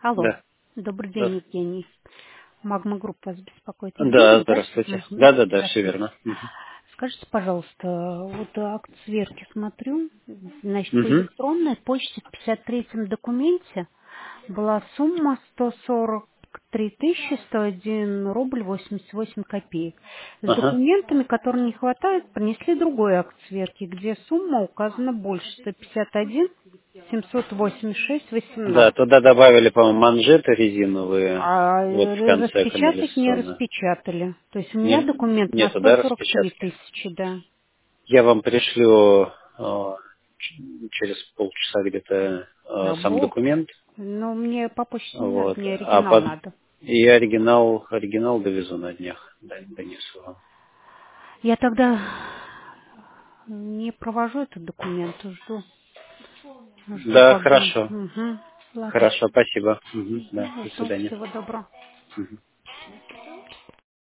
Алло, Да. добрый Да, день, Евгений. Магма Групп вас беспокоит. да, Евгений, да? здравствуйте. Мгм. Да, да, да, все Здравствуйте. верно. Мгм. Скажите, пожалуйста, вот акт сверки смотрю, значит, по Мгм. электронной почте в 53-м документе была сумма 143 101 рубль 88 копеек. С Ага. документами, которым не хватает, принесли другой акт сверки, где сумма указана больше 151 786 Да, 18. туда добавили, по-моему, манжеты резиновые, А вот в конце распечатать не канализационные. распечатали. То есть у меня Не, документ на нету, сто да, сорок три распечатки? тысячи, да. Я вам пришлю через полчаса где-то сам Работ. документ, Но мне по почте не надо, вот, мне оригинал надо. и оригинал довезу на днях, донесу вам. Я тогда не провожу этот документ, жду. Жду, Да, когда. хорошо, Угу. Ладно. хорошо, спасибо. Мгм, да, до Жду. свидания. Всего доброго. Мгм.